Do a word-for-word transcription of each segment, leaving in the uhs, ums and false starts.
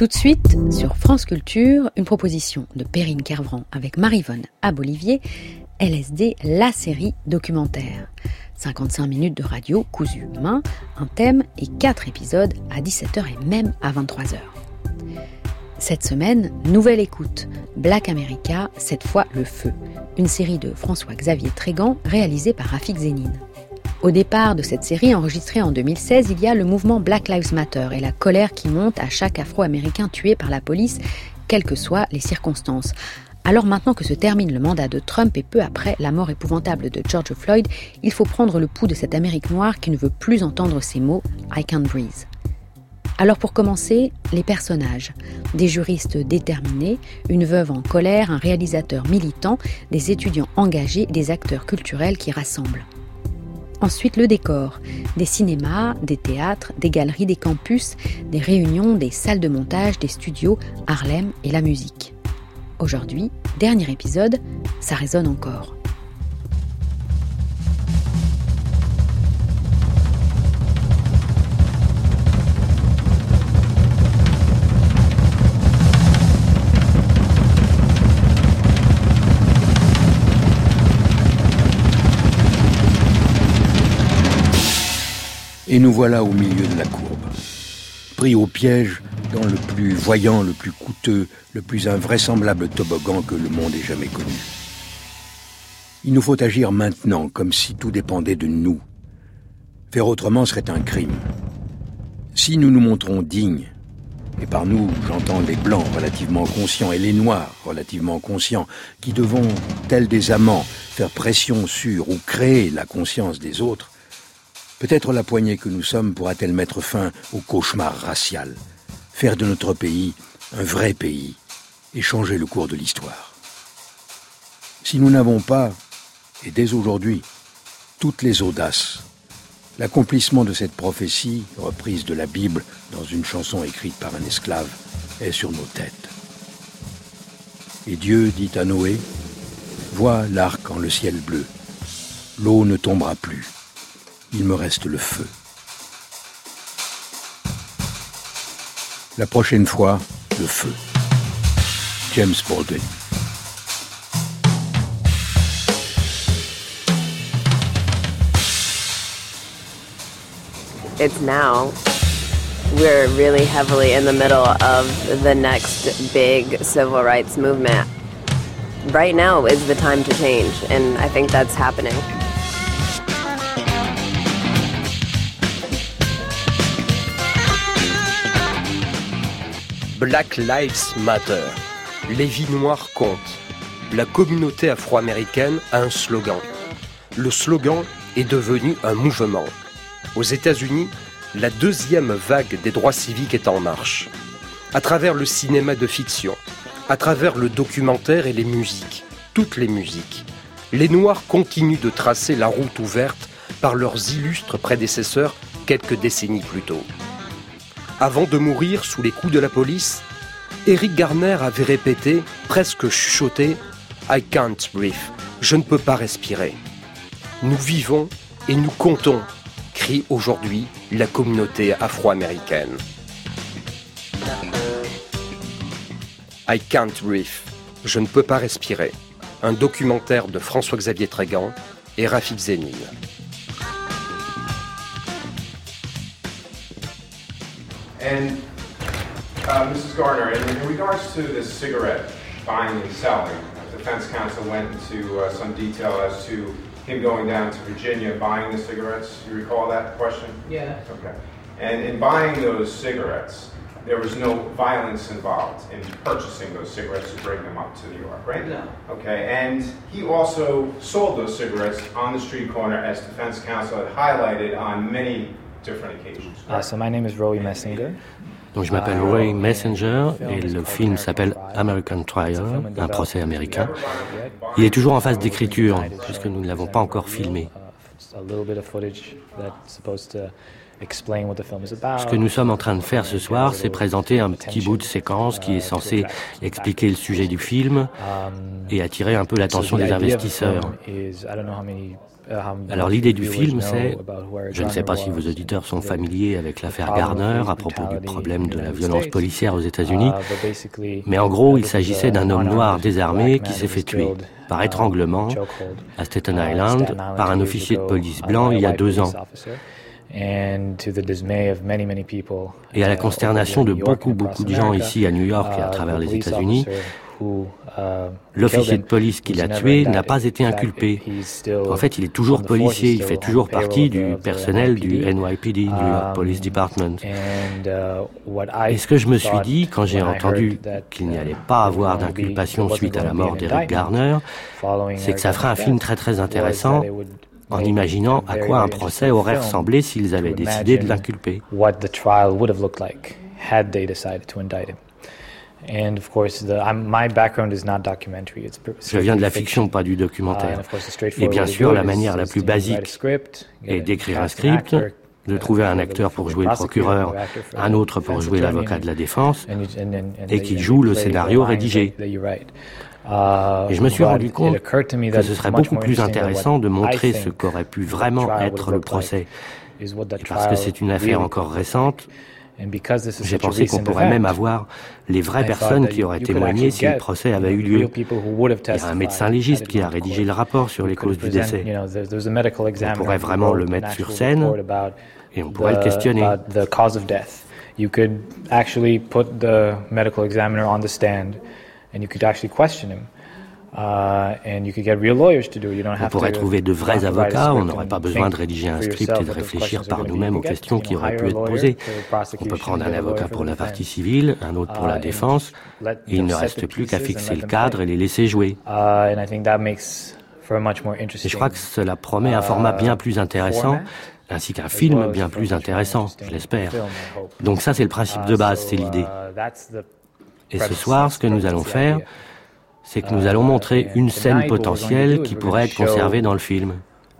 Tout de suite, sur France Culture, une proposition de Perrine Kervran avec Maryvonne Abolivier, L S D, la série documentaire. cinquante-cinq minutes de radio cousu main, un thème et quatre épisodes à dix-sept heures et même à vingt-trois heures. Cette semaine, nouvelle écoute, Black America, cette fois Le Feu, une série de François-Xavier Trégan réalisée par Rafik Zénine. Au départ de cette série enregistrée en deux mille seize, il y a le mouvement Black Lives Matter et la colère qui monte à chaque Afro-Américain tué par la police, quelles que soient les circonstances. Alors maintenant que se termine le mandat de Trump et peu après la mort épouvantable de George Floyd, il faut prendre le pouls de cette Amérique noire qui ne veut plus entendre ces mots « I can't breathe ». Alors pour commencer, les personnages. Des juristes déterminés, une veuve en colère, un réalisateur militant, des étudiants engagés, des acteurs culturels qui rassemblent. Ensuite, le décor. Des cinémas, des théâtres, des galeries, des campus, des réunions, des salles de montage, des studios, Harlem et la musique. Aujourd'hui, dernier épisode, ça résonne encore. Et nous voilà au milieu de la courbe, pris au piège dans le plus voyant, le plus coûteux, le plus invraisemblable toboggan que le monde ait jamais connu. Il nous faut agir maintenant, comme si tout dépendait de nous. Faire autrement serait un crime. Si nous nous montrons dignes, et par nous, j'entends les blancs relativement conscients et les noirs relativement conscients, qui devons, tels des amants, faire pression sur ou créer la conscience des autres, peut-être la poignée que nous sommes pourra-t-elle mettre fin au cauchemar racial, faire de notre pays un vrai pays et changer le cours de l'histoire. Si nous n'avons pas, et dès aujourd'hui, toutes les audaces, l'accomplissement de cette prophétie, reprise de la Bible dans une chanson écrite par un esclave, est sur nos têtes. Et Dieu dit à Noé, « Vois l'arc en le ciel bleu, l'eau ne tombera plus. Il me reste le feu. » La prochaine fois, le feu. James Baldwin. It's now. We're really heavily in the middle of the next big civil rights movement. Right now is the time to change, and I think that's happening. Black Lives Matter. Les vies noires comptent. La communauté afro-américaine a un slogan. Le slogan est devenu un mouvement. Aux États-Unis, la deuxième vague des droits civiques est en marche. À travers le cinéma de fiction, à travers le documentaire et les musiques, toutes les musiques, les Noirs continuent de tracer la route ouverte par leurs illustres prédécesseurs quelques décennies plus tôt. Avant de mourir sous les coups de la police, Eric Garner avait répété, presque chuchoté, « I can't breathe », je ne peux pas respirer. Nous vivons et nous comptons, crie aujourd'hui la communauté afro-américaine. I can't breathe, je ne peux pas respirer. Un documentaire de François-Xavier Trégan et Rafik Zénine. And uh, Missus Gardner, in, in regards to this cigarette buying and selling, the defense counsel went into uh, some detail as to him going down to Virginia buying the cigarettes. You recall that question? Yeah. Okay. And in buying those cigarettes, there was no violence involved in purchasing those cigarettes to bring them up to New York, right? No. Okay, and he also sold those cigarettes on the street corner, as defense counsel had highlighted on many different occasions. Uh, so my name is Roy Messinger. Donc je m'appelle Roy Messenger et le film s'appelle American Trial, un procès américain. Il est toujours en phase d'écriture puisque nous ne l'avons pas encore filmé. Ce que nous sommes en train de faire ce soir, c'est présenter un petit bout de séquence qui est censé expliquer le sujet du film et attirer un peu l'attention des investisseurs. Alors l'idée du film, c'est, je ne sais pas si vos auditeurs sont familiers avec l'affaire Garner à propos du problème de la violence policière aux États-Unis, mais en gros, il s'agissait d'un homme noir désarmé qui s'est fait tuer par étranglement à Staten Island par un officier de police blanc il y a deux ans. Et à la consternation de beaucoup, beaucoup de gens ici à New York et à travers les États-Unis, l'officier de police qui l'a tué n'a pas été inculpé. En fait, il est toujours policier, il fait toujours partie du personnel du N Y P D, New York Police Department. Et ce que je me suis dit quand j'ai entendu qu'il n'y allait pas avoir d'inculpation suite à la mort d'Eric Garner, c'est que ça ferait un film très très intéressant en imaginant à quoi un procès aurait ressemblé s'ils avaient décidé de l'inculper. Je viens de la fiction, pas du documentaire. Et bien sûr, la manière la plus basique est d'écrire un script, de trouver un acteur pour jouer le procureur, un autre pour jouer l'avocat de la défense, et qu'il joue le scénario rédigé. Et je me suis rendu compte que ce serait beaucoup plus intéressant de montrer ce qu'aurait pu vraiment être le procès. Et parce que c'est une affaire encore récente, j'ai pensé qu'on pourrait même avoir les vraies personnes qui auraient témoigné si le procès avait eu lieu. Il y a un médecin légiste qui a rédigé le rapport sur les causes du décès. On pourrait vraiment le mettre sur scène et on pourrait le questionner. You could actually put the medical examiner on the stand and you could actually question him. Uh, and you could get real lawyers to do. You don't have on pourrait to trouver de vrais avocats, on n'aurait pas besoin de rédiger un script et de réfléchir par nous-mêmes aux questions qui auraient pu être posées. On peut prendre un avocat pour la partie civile, un autre pour la défense, et il ne reste plus qu'à fixer le cadre et les laisser jouer. Et je crois que cela promet un format bien plus intéressant, ainsi qu'un film bien plus intéressant, je l'espère. Donc ça, c'est le principe de base, c'est l'idée. Et ce soir, ce que nous allons faire, c'est que nous allons montrer une scène potentielle qui pourrait être conservée dans le film.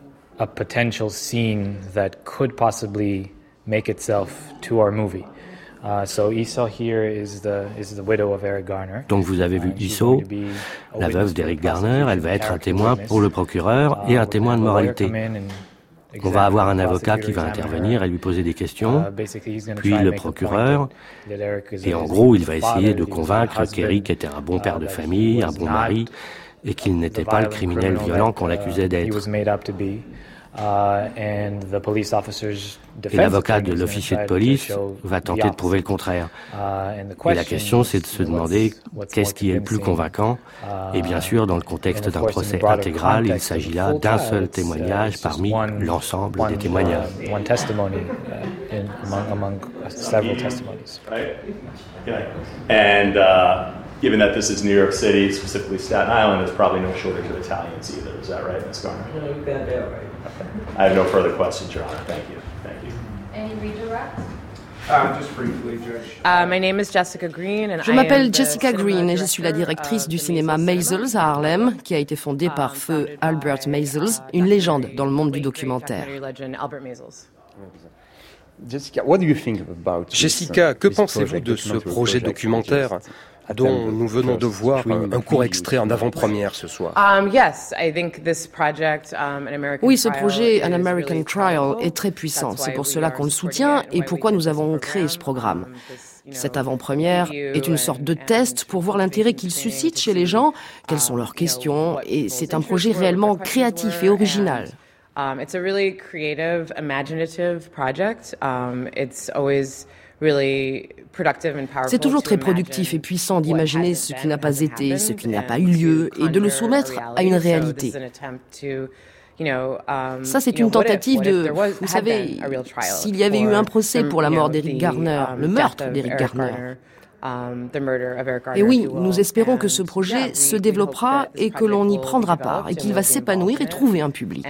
Donc vous avez vu Issau, la veuve d'Eric Garner, elle va être un témoin pour le procureur et un témoin de moralité. On va avoir un avocat qui va intervenir et lui poser des questions, puis le procureur, et en gros, il va essayer de convaincre qu'Eric était un bon père de famille, un bon mari, et qu'il n'était pas le criminel violent qu'on l'accusait d'être. Et l'avocat de l'officier de police va tenter de prouver le contraire. Et la question, c'est de se demander qu'est-ce qui est le plus convaincant. Et bien sûr, dans le contexte d'un procès intégral, il s'agit là d'un seul témoignage parmi l'ensemble des témoignages. And uh, given that this is New York City, specifically Staten Island, there's probably no shortage of Italians either. Is that right, Miz Garner? No, you got that right. Okay. I have no further questions, Your Honor. Thank you. Thank you. Any redirect? Uh, just briefly, Judge. Uh, my name is Jessica Green and je m'appelle Jessica Green et je suis la directrice du cinéma Maisels à Harlem, qui a été fondé par feu Albert Maisels, une légende dans le monde du documentaire. Jessica, Jessica, que pensez-vous de ce projet documentaire dont nous venons de voir un court extrait en avant-première ce soir? Oui, ce projet, An American Trial, est très puissant. C'est pour cela qu'on le soutient et pourquoi nous avons créé ce programme. Cette avant-première est une sorte de test pour voir l'intérêt qu'il suscite chez les gens, quelles sont leurs questions, et c'est un projet réellement créatif et original. Um, it's a really creative, imaginative project. Um, it's always really productive and powerful. C'est toujours très productif et puissant d'imaginer ce qui n'a pas été, ce qui n'a pas eu lieu, et de le soumettre à une réalité. Ça, c'est une tentative de, vous savez, s'il y avait eu un procès pour la mort d'Eric Garner, le meurtre d'Eric Garner. Et oui, nous espérons que ce projet se développera et que l'on y prendra part et qu'il va s'épanouir et trouver un public.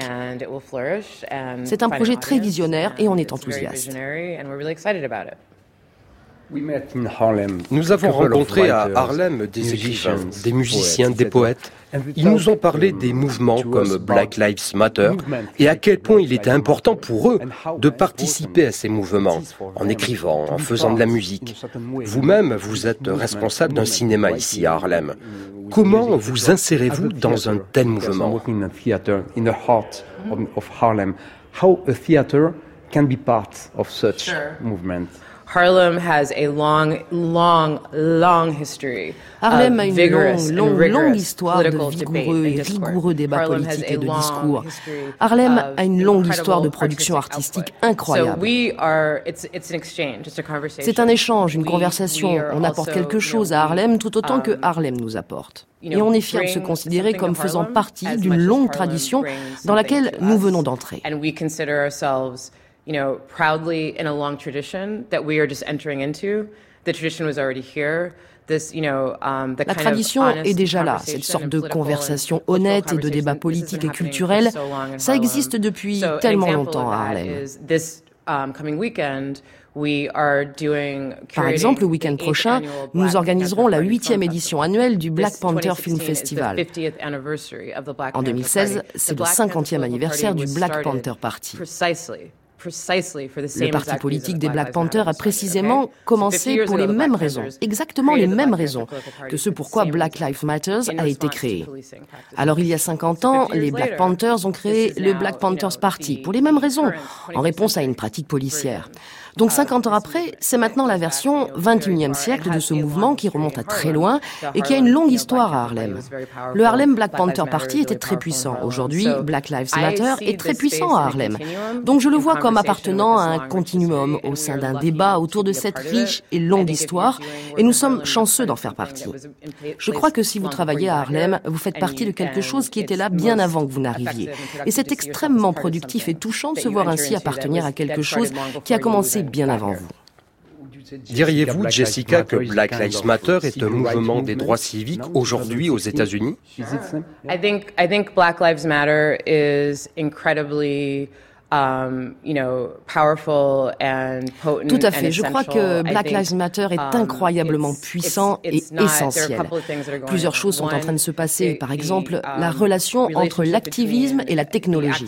C'est un projet très visionnaire et on est enthousiaste. Nous avons rencontré à Harlem des écrivains, des musiciens, des poètes. Ils nous ont parlé des mouvements comme Black Lives Matter et à quel point il était important pour eux de participer à ces mouvements, en écrivant, en faisant de la musique. Vous-même, vous êtes responsable d'un cinéma ici à Harlem. Comment vous insérez-vous dans un tel mouvement ? Harlem has a long, long, long history. Harlem a une longue, longue, longue histoire de vigoureux et rigoureux débats politiques et de discours. Harlem a une longue histoire de production artistique incroyable. C'est un échange, une conversation. On apporte quelque chose à Harlem tout autant que Harlem nous apporte. Et on est fiers de se considérer comme faisant partie d'une longue tradition dans laquelle nous venons d'entrer. You know, proudly in a long tradition that we are just entering into. The tradition was already here. This, you know, um, the La tradition est déjà là, cette sorte de conversation honnête et de débat politique et culturel. Ça existe depuis tellement longtemps à Harlem. Par exemple, le week-end prochain, nous organiserons la huitième édition annuelle du Black Panther Film Festival. En deux mille seize, c'est le cinquantième anniversaire du Black Panther Party. Le parti politique des Black Panthers a précisément commencé pour les mêmes raisons, exactement les mêmes raisons que ce pourquoi Black Lives Matter a été créé. Alors il y a cinquante ans, les Black Panthers ont créé le Black Panthers Party pour les mêmes raisons, en réponse à une pratique policière. Donc cinquante ans après, c'est maintenant la version vingt et unième siècle de ce mouvement qui remonte à très loin et qui a une longue histoire à Harlem. Le Harlem Black Panther Party était très puissant. Aujourd'hui, Black Lives Matter est très puissant à Harlem. Donc je le vois comme appartenant à un continuum au sein d'un débat autour de cette riche et longue histoire et nous sommes chanceux d'en faire partie. Je crois que si vous travaillez à Harlem, vous faites partie de quelque chose qui était là bien avant que vous n'arriviez. Et c'est extrêmement productif et touchant de se voir ainsi appartenir à quelque chose qui a commencé bien avant vous. Diriez-vous, Jessica, que Black Lives Matter est un mouvement des droits civiques aujourd'hui aux États-Unis? I think I think Black Lives Matter is incredibly Um, you know, powerful and potent. Tout à fait. Je crois que Black Lives Matter est incroyablement puissant et essentiel. Plusieurs choses sont en train de se passer. Par exemple, la relation entre l'activisme et la technologie.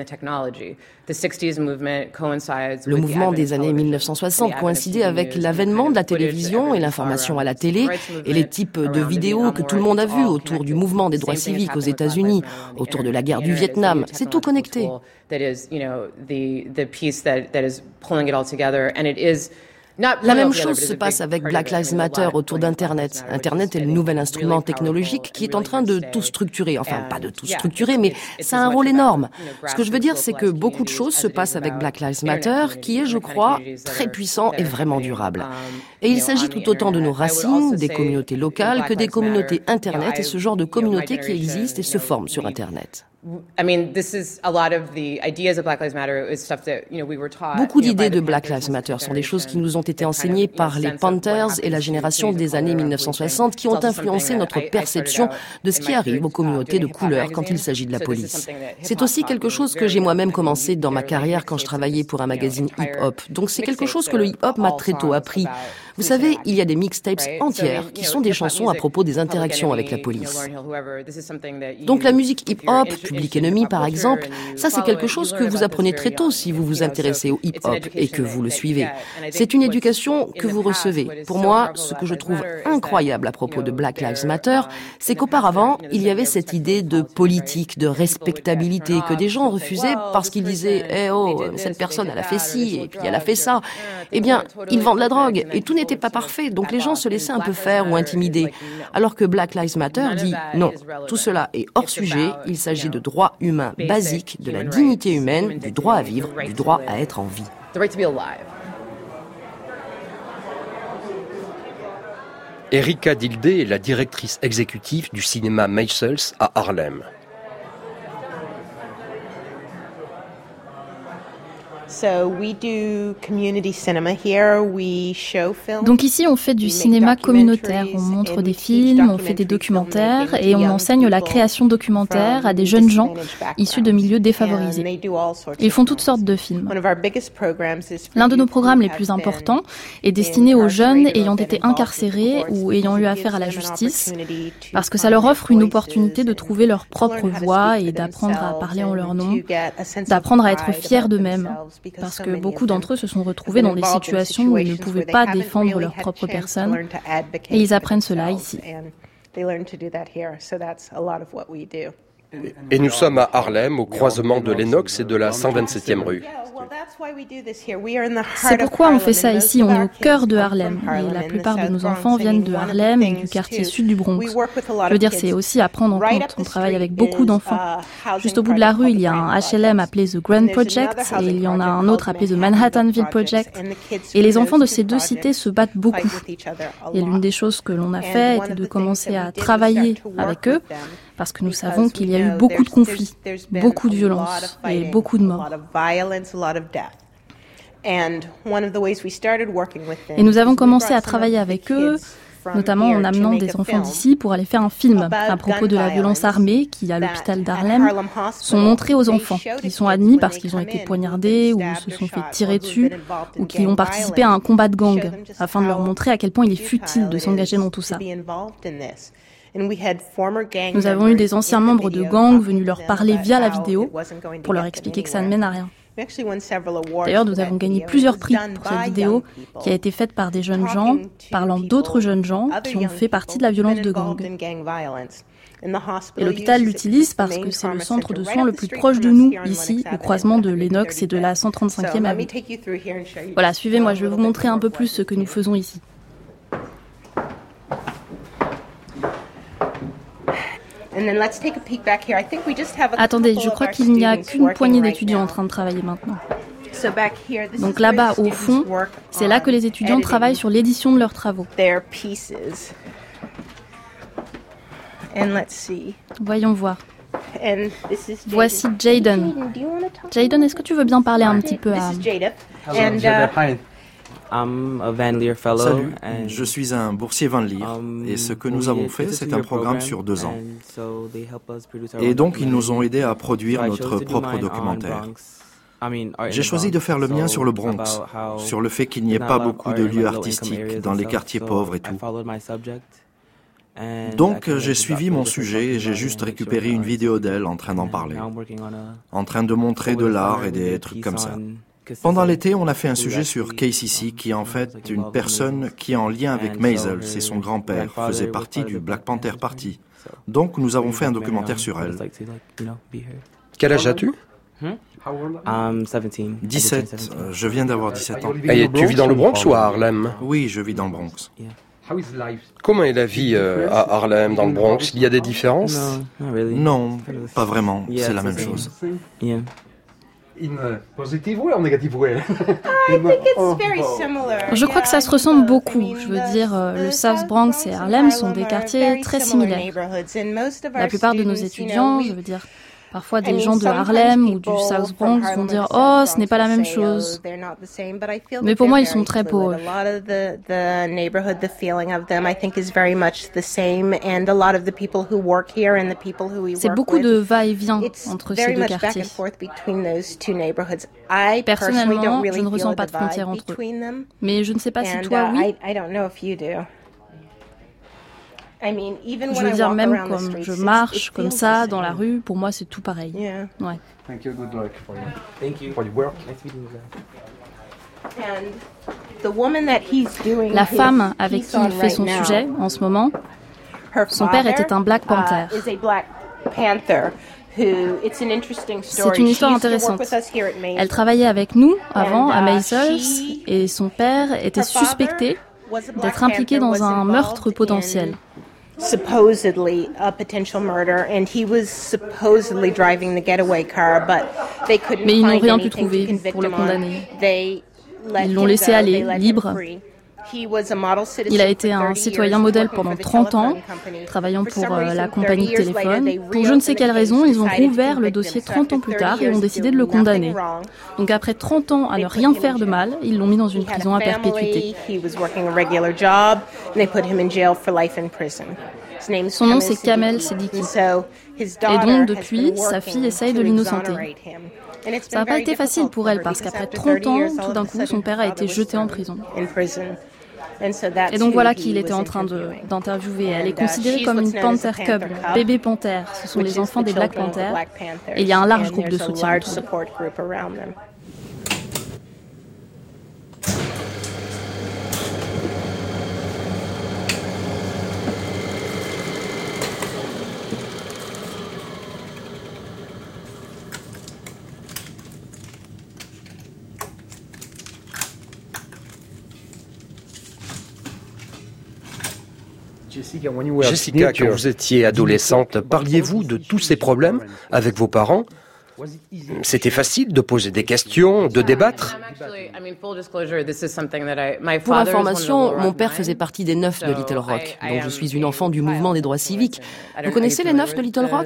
Le mouvement des années mille neuf cent soixante coïncidait avec l'avènement de la télévision et l'information à la télé et les types de vidéos que tout le monde a vues autour du mouvement des droits civiques aux États-Unis, autour de la guerre du Vietnam. C'est tout connecté. That is, you know, the the piece that that is pulling it all together, and it is. La même chose se passe avec Black Lives Matter autour d'Internet. Internet est le nouvel instrument technologique qui est en train de tout structurer. Enfin, pas de tout structurer, mais ça a un rôle énorme. Ce que je veux dire, c'est que beaucoup de choses se passent avec Black Lives Matter, qui est, je crois, très puissant et vraiment durable. Et il s'agit tout autant de nos racines, des communautés locales, que des communautés Internet et ce genre de communautés qui existent et se forment sur Internet. Beaucoup d'idées de Black Lives Matter sont des choses qui nous ont été enseignées par les Panthers et la génération des années mille neuf cent soixante qui ont influencé notre perception de ce qui arrive aux communautés de couleur quand il s'agit de la police. C'est aussi quelque chose que j'ai moi-même commencé dans ma carrière quand je travaillais pour un magazine hip-hop. Donc c'est quelque chose que le hip-hop m'a très tôt appris. Vous savez, il y a des mixtapes entières qui sont des chansons à propos des interactions avec la police. Donc la musique hip-hop, Public Enemy par exemple, ça c'est quelque chose que vous apprenez très tôt si vous vous intéressez au hip-hop et que vous le suivez. C'est une éducation que vous recevez. Pour moi, ce que je trouve incroyable à propos de Black Lives Matter, c'est qu'auparavant, il y avait cette idée de politique, de respectabilité, que des gens refusaient parce qu'ils disaient « Eh oh, cette personne, elle a fait ci, et puis elle a fait ça ». Eh bien, ils vendent la drogue, et tout n'était pas parfait, donc les gens se laissaient un peu faire ou intimider. Alors que Black Lives Matter dit « Non, tout cela est hors sujet, il s'agit de droits humains basiques, de la dignité humaine, du droit à vivre, du droit à être en vie ». Erika Dilday est la directrice exécutive du cinéma Maysles à Harlem. Donc ici, on fait du cinéma communautaire, on montre des films, on fait des documentaires et on enseigne la création documentaire à des jeunes gens issus de milieux défavorisés. Ils font toutes sortes de films. L'un de nos programmes les plus importants est destiné aux jeunes ayant été incarcérés ou ayant eu affaire à la justice, parce que ça leur offre une opportunité de trouver leur propre voix et d'apprendre à parler en leur nom, d'apprendre à être fiers d'eux-mêmes. Parce que beaucoup d'entre eux se sont retrouvés dans des situations où ils ne pouvaient pas défendre leur propre personne, et ils apprennent cela ici. Et nous sommes à Harlem, au croisement de Lenox et de la cent vingt-septième rue. C'est pourquoi on fait ça ici, on est au cœur de Harlem. Et la plupart de nos enfants viennent de Harlem et du quartier sud du Bronx. Je veux dire, c'est aussi à prendre en compte. On travaille avec beaucoup d'enfants. Juste au bout de la rue, il y a un H L M appelé The Grand Project et il y en a un autre appelé The Manhattanville Project. Et les enfants de ces deux cités se battent beaucoup. Et l'une des choses que l'on a fait était de commencer à travailler avec eux, parce que nous savons qu'il y a eu beaucoup de conflits, beaucoup de violences et beaucoup de morts. Et nous avons commencé à travailler avec eux, notamment en amenant des enfants d'ici pour aller faire un film à propos de la violence armée qui, à l'hôpital d'Harlem, sont montrés aux enfants, qui sont admis parce qu'ils ont été poignardés ou se sont fait tirer dessus ou qui ont participé à un combat de gang, afin de leur montrer à quel point il est futile de s'engager dans tout ça. Nous avons eu des anciens membres de gangs venus leur parler via la vidéo pour leur expliquer que ça ne mène à rien. D'ailleurs, nous avons gagné plusieurs prix pour cette vidéo qui a été faite par des jeunes gens, parlant d'autres jeunes gens qui ont fait partie de la violence de gang. Et l'hôpital l'utilise parce que c'est le centre de soins le plus proche de nous, ici, au croisement de Lenox et de la cent trente-cinquième avenue. Voilà, suivez-moi, je vais vous montrer un peu plus ce que nous faisons ici. Attendez, je crois qu'il n'y a qu'une poignée d'étudiants en train de travailler maintenant. Donc là-bas, au fond, c'est là que les étudiants travaillent sur l'édition de leurs travaux. Voyons voir. Voici Jaden. Jaden, est-ce que tu veux bien parler un petit peu à... Salut, je suis un boursier Van Leer et ce que nous avons fait, c'est un programme sur deux ans. Et donc, ils nous ont aidés à produire notre propre documentaire. J'ai choisi de faire le mien sur le Bronx, sur le fait qu'il n'y ait pas beaucoup de lieux artistiques dans les quartiers pauvres et tout. Donc, j'ai suivi mon sujet et j'ai juste récupéré une vidéo d'elle en train d'en parler, en train de montrer de l'art et des trucs comme ça. Pendant l'été, on a fait un sujet sur K C C, qui est en fait une personne qui est en lien avec Maisel, c'est son grand-père, faisait partie du Black Panther Party. Donc, nous avons fait un documentaire sur elle. Quel âge as-tu ? dix-sept. Je viens d'avoir dix-sept ans. Et tu vis dans le Bronx ou à Harlem ? Oui, je vis dans le Bronx. Comment est la vie euh, à Harlem, dans le Bronx ? Il y a des différences ? Non, pas vraiment. C'est la même chose. Je crois que ça se ressemble beaucoup. Je veux dire, le South Bronx et Harlem sont des quartiers très similaires. La plupart de nos étudiants, je veux dire, parfois des gens de Harlem ou du South Bronx vont dire « Oh, ce n'est pas la même chose ». Mais pour moi, ils sont très proches. C'est beaucoup de va-et-vient entre ces deux quartiers. Personnellement, je ne ressens pas de frontière entre eux. Mais je ne sais pas si toi, oui. Je veux dire, même comme je marche comme ça dans la rue, pour moi c'est tout pareil. Ouais. La femme avec qui il fait son sujet en ce moment, son père était un Black Panther. C'est une histoire intéressante. Elle travaillait avec nous avant à Maisel et son père était suspecté d'être impliqué dans un meurtre potentiel. Supposedly a potential murder, and he was supposedly driving the getaway car, but they couldn't Mais ils n'ont find rien pu anything to trouver convict pour le him condamner. on. They let Ils l'ont him laissé go, aller, they let him libre. free. Il a été un citoyen modèle pendant trente ans, travaillant pour euh, la compagnie de téléphone. Pour je ne sais quelle raison, ils ont rouvert le dossier trente ans plus tard et ont décidé de le condamner. Donc après trente ans à ne rien faire de mal, ils l'ont mis dans une prison à perpétuité. Son nom c'est Kamel Seddiqui. Et donc depuis, sa fille essaye de l'innocenter. Ça n'a pas été facile pour elle parce qu'après trente ans, tout d'un coup, son père a été jeté en prison. Et donc voilà qui il était en train de, d'interviewer. Elle est considérée comme une Panther Cub, bébé panthère. Ce sont les enfants des Black Panthers. Et il y a un large groupe de soutien autour d'eux. Jessica, quand vous étiez adolescente, parliez-vous de tous ces problèmes avec vos parents ? C'était facile de poser des questions, de débattre ? Pour information, mon père faisait partie des Neuf de Little Rock, donc je suis une enfant du mouvement des droits civiques. Vous connaissez les Neuf de Little Rock ?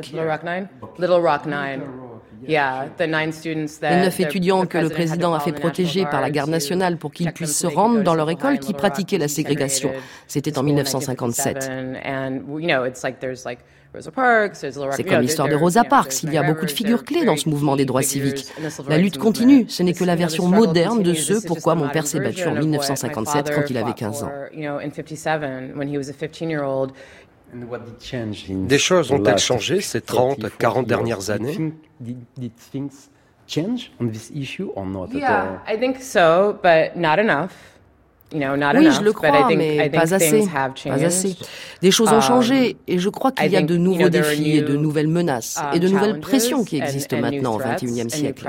Les neuf étudiants que le président a fait protéger par la garde nationale pour qu'ils puissent se rendre dans leur école qui pratiquait la ségrégation. C'était en mille neuf cent cinquante-sept. C'est comme l'histoire de Rosa Parks. Il y a beaucoup de figures clés dans ce mouvement des droits civiques. La lutte continue. Ce n'est que la version moderne de ce pourquoi mon père s'est battu en mille neuf cent cinquante-sept quand il avait quinze ans. Des choses ont-elles changé ces trente, quarante dernières années ? Oui, je le crois, mais pas assez, pas assez. Des choses ont changé et je crois qu'il y a de nouveaux défis et de nouvelles menaces et de nouvelles pressions qui existent maintenant au vingt et unième siècle.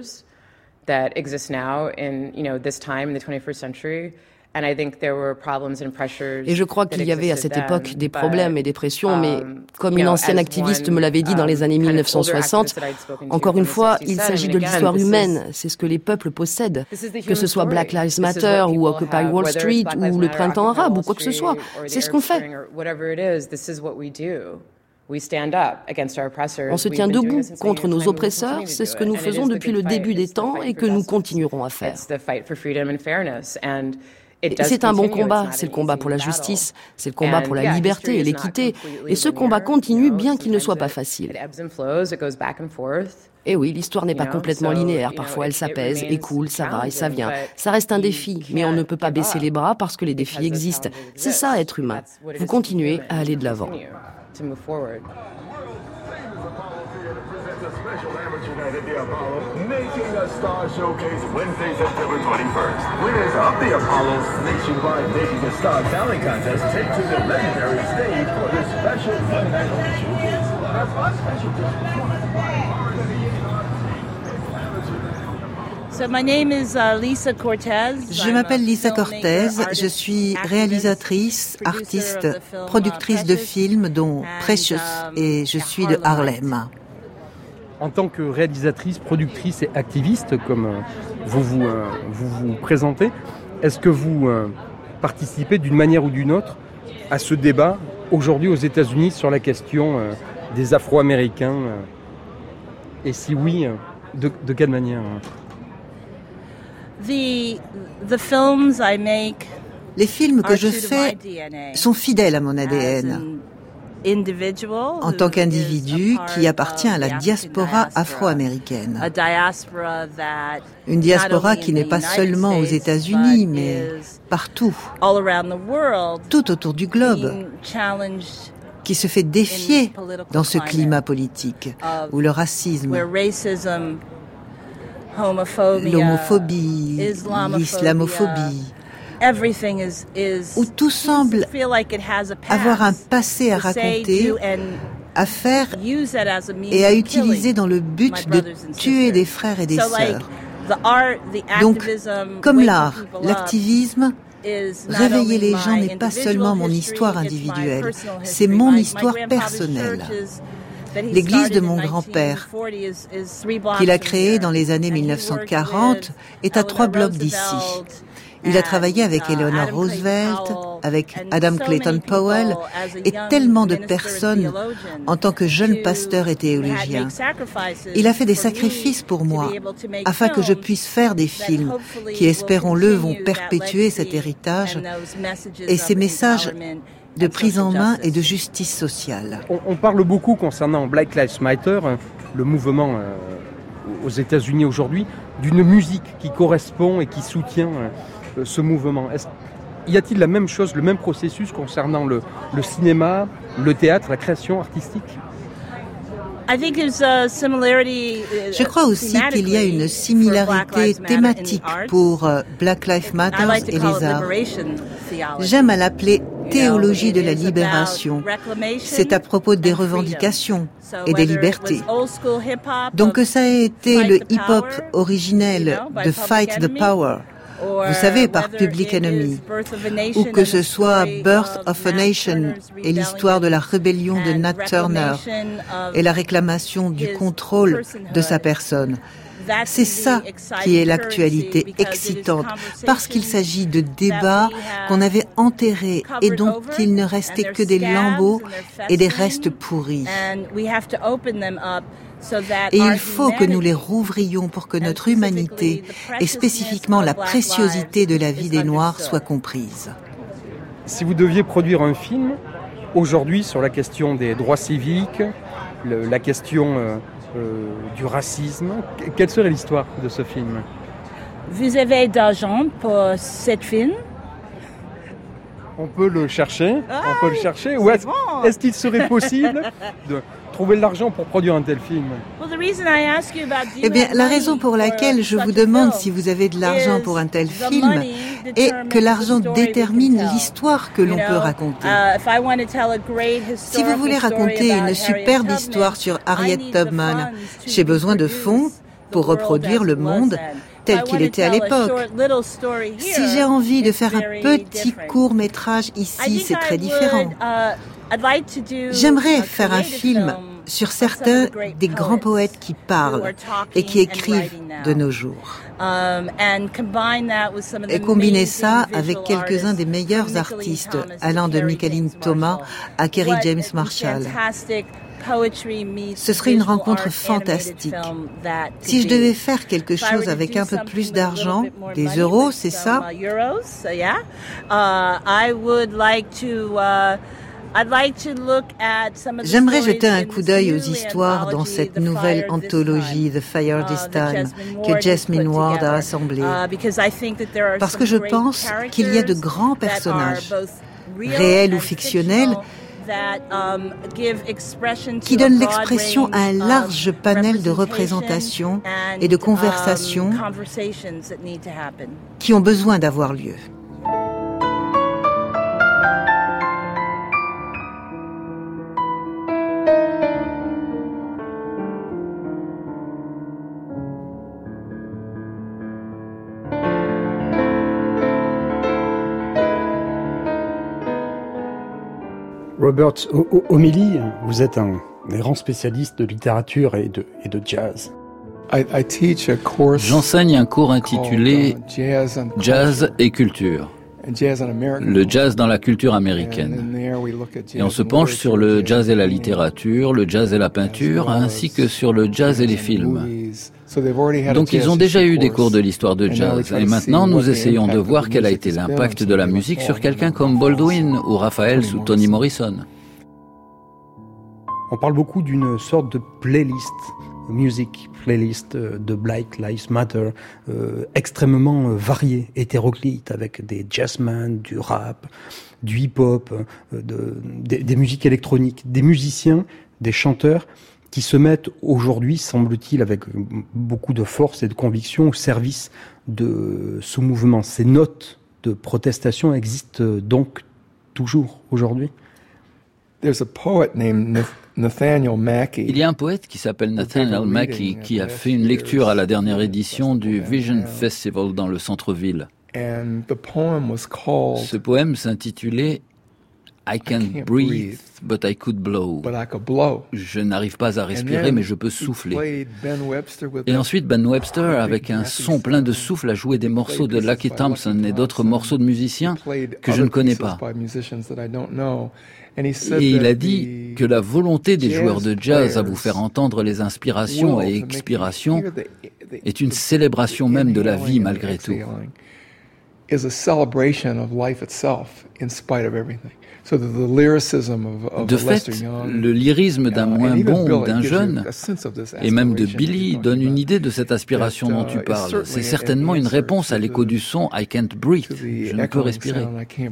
Et je crois qu'il y avait à cette époque des problèmes et des pressions, mais comme une ancienne activiste me l'avait dit dans les années mille neuf cent soixante, encore une fois, il s'agit de l'histoire humaine, c'est ce que les peuples possèdent, que ce soit Black Lives Matter ou Occupy Wall Street ou le printemps arabe ou quoi que ce soit, c'est ce qu'on fait. On se tient debout contre nos oppresseurs, c'est ce que nous faisons depuis le début des temps et que nous continuerons à faire. Et c'est un bon combat, c'est le combat pour la justice, c'est le combat pour la liberté et l'équité. Et ce combat continue bien qu'il ne soit pas facile. Et oui, l'histoire n'est pas complètement linéaire, parfois elle s'apaise, et coule, ça va et ça vient. Ça reste un défi, mais on ne peut pas baisser les bras parce que les défis existent. C'est ça, être humain. Vous continuez à aller de l'avant. At the Apollo, making a star showcase Wednesday, September twenty-first. Winners of the Apollo's nationwide Making a Star talent contest take to the legendary stage for this special one-night only showcase. So my name is uh, Lisa Cortez. Je m'appelle Lisa Cortez, je suis réalisatrice, artiste, productrice de films dont Precious et je suis de Harlem. En tant que réalisatrice, productrice et activiste, comme vous vous, euh, vous, vous présentez, est-ce que vous euh, participez d'une manière ou d'une autre à ce débat aujourd'hui aux États-Unis sur la question euh, des Afro-Américains euh, et si oui, euh, de, de quelle manière euh the, the films I make Les films que je fais sont fidèles à mon A D N. En tant qu'individu qui appartient à la diaspora afro-américaine. Une diaspora qui n'est pas seulement aux États-Unis, mais partout, tout autour du globe, qui se fait défier dans ce climat politique où le racisme, l'homophobie, l'islamophobie, où tout semble avoir un passé à raconter, à faire et à utiliser dans le but de tuer des frères et des sœurs. Donc, comme l'art, l'activisme, réveiller les gens n'est pas seulement mon histoire individuelle, c'est mon histoire personnelle. L'église de mon grand-père, qu'il a créée dans les années mille neuf cent quarante, est à trois blocs d'ici. Il a travaillé avec Eleanor Roosevelt, avec Adam Clayton Powell et tellement de personnes en tant que jeune pasteur et théologien. Il a fait des sacrifices pour moi afin que je puisse faire des films qui, espérons-le, vont perpétuer cet héritage et ces messages de prise en main et de justice sociale. On, on parle beaucoup concernant Black Lives Matter, le mouvement euh, aux États-Unis aujourd'hui, d'une musique qui correspond et qui soutient euh, ce mouvement. Est-ce, y a-t-il la même chose, le même processus concernant le, le cinéma, le théâtre, la création artistique ? Je crois aussi qu'il y a une similarité thématique pour Black Lives Matter et les arts. J'aime à l'appeler théologie de la libération. C'est à propos des revendications et des libertés. Donc que ça ait été le hip-hop originel de Fight the Power, vous savez, par Public Enemy, ou que ce soit Birth of a Nation et l'histoire de la rébellion de Nat Turner et la réclamation du contrôle de sa personne. C'est ça qui est l'actualité excitante, parce qu'il s'agit de débats qu'on avait enterrés et dont il ne restait que des lambeaux et des restes pourris. Et il faut que nous les rouvrions pour que notre humanité, et spécifiquement la préciosité de la vie des Noirs, soit comprise. Si vous deviez produire un film, aujourd'hui, sur la question des droits civiques, le, la question euh, euh, du racisme, quelle serait l'histoire de ce film ? Vous avez d'argent pour ce film ? On peut le chercher, ah, on peut le chercher. Ou est-ce, bon. est-ce qu'il serait possible de trouver de l'argent pour produire un tel film ? Eh bien, la raison pour laquelle je vous demande si vous avez de l'argent pour un tel film est que l'argent détermine l'histoire que l'on peut raconter. Si vous voulez raconter une superbe histoire sur Harriet Tubman, j'ai besoin de fonds pour reproduire le monde tel qu'il était à l'époque. Si j'ai envie de faire un petit court-métrage ici, c'est très différent. J'aimerais faire un film sur certains des grands poètes qui parlent et qui écrivent de nos jours. Et combiner ça avec quelques-uns des meilleurs artistes, allant de Micheline Thomas à Kerry James Marshall. Ce serait une rencontre fantastique. Si je devais faire quelque chose avec un peu plus d'argent, des euros, c'est ça ? J'aimerais jeter un coup d'œil aux histoires dans cette nouvelle anthologie The Fire This Time que Jasmine Ward a assemblée. Parce que je pense qu'il y a de grands personnages, réels ou fictionnels, qui donnent l'expression à un large panel de représentations et de conversations qui ont besoin d'avoir lieu. Robert O'Malley, vous êtes un grand spécialiste de littérature et de, et de jazz. J'enseigne un cours intitulé Jazz et culture. Le jazz dans la culture américaine. Et on se penche sur le jazz et la littérature, le jazz et la peinture, ainsi que sur le jazz et les films. Donc ils ont déjà eu des cours de l'histoire de jazz, et maintenant nous essayons de voir quel a été l'impact de la musique sur quelqu'un comme Baldwin ou Raphael ou Toni Morrison. On parle beaucoup d'une sorte de playlist, music playlist de Black Lives Matter, euh, extrêmement variée, hétéroclite, avec des jazzmen, du rap, du hip-hop, euh, de, des, des musiques électroniques, des musiciens, des chanteurs qui se mettent aujourd'hui, semble-t-il, avec beaucoup de force et de conviction au service de ce mouvement. Ces notes de protestation existent donc toujours aujourd'hui. There's a poet named Nathaniel Mackey. Il y a un poète qui s'appelle Nathaniel Mackey qui a fait une lecture à la dernière édition du Vision Festival dans le centre-ville. Ce poème s'intitulait I can't breathe, but I could blow. Je n'arrive pas à respirer, mais je peux souffler. Et ensuite, Ben Webster, avec un son plein de souffle, a joué des morceaux de Lucky Thompson et d'autres morceaux de musiciens que je ne connais pas. Et il a dit que la volonté des joueurs de jazz à vous faire entendre les inspirations et expirations est une célébration même de la vie malgré tout. De fait, le lyrisme d'un moins bon ou d'un jeune, et même de Billy, donne une idée de cette aspiration dont tu parles. C'est certainement une réponse à l'écho du son « I can't breathe », je ne peux respirer.